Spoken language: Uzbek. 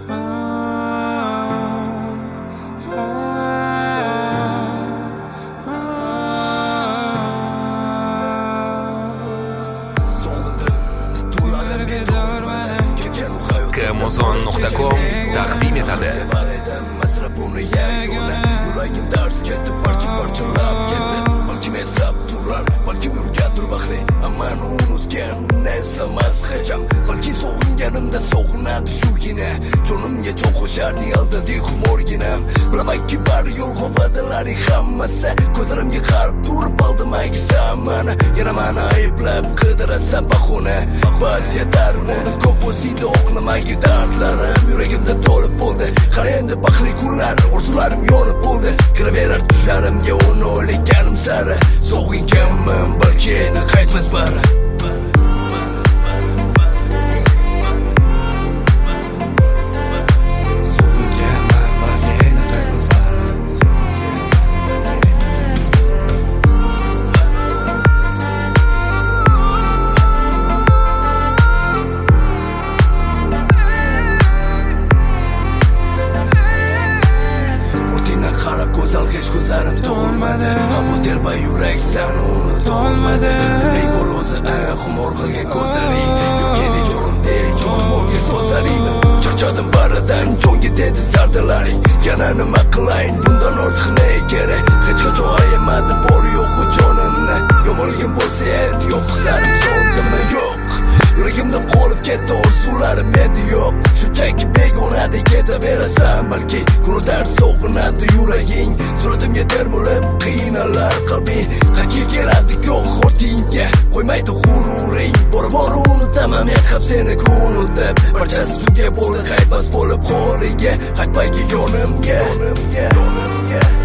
Amazon.com taqdim etadi. Yuragim dars ketdi, parcha-parchalab ketdi. Balkim eslab turar, balkim yurgandir baxtli, ammani unutgan eslamas hecham. Balki sog'inganimda sog'inadi shugina, jonimga jon qo'shardi aldadi xumorginam. Bilamanki bari yolg'on va'dalaring hammasi, ko'zlarimga qarab turib oldim aygisamani. Yana mani ayblab qidirasan bahona, bas yetar bo'ldi ko'p bo'lsida oqlamaydi dardlarim. Yuragimda to'lib bo'ldi, qara endi baxtli kunlar, orzularim yonib bo'ldi. Kiraverar tushlarimga uni o'ylayganim sari, sog'inganman balki endi qaytmas bari. Ko'zlarim to'lmadi, bu terba yurak sani unutolmadi. Nima bor o'zi xumor qilgan ko'zlaring, yo'q edi jon bo'lgan so'zlaring. Charchadim baridan jonga dedi zardalaring, yana nima qilayin bundan ortiq ne kerak? Hech qachon ayamadi bor yo'q jonimni, yo'qolgan bo'lsa edi yo'q hislarim sondimi yo'q. Yuragimda qolib ketdi orzularim edi yo'q. Shunchaki begonada ketaverasan balki, kurutar sog'inadi yuraging. Suratimga termulib qiynalar qalbing, qayga keladi yo'q ortingga qo'ymaydi g'ururing. Bor unutaman men ham seni unutib, barchasi tuga bo'ldi qaytmas bo'lib holiga, qaytmaydi yonimga.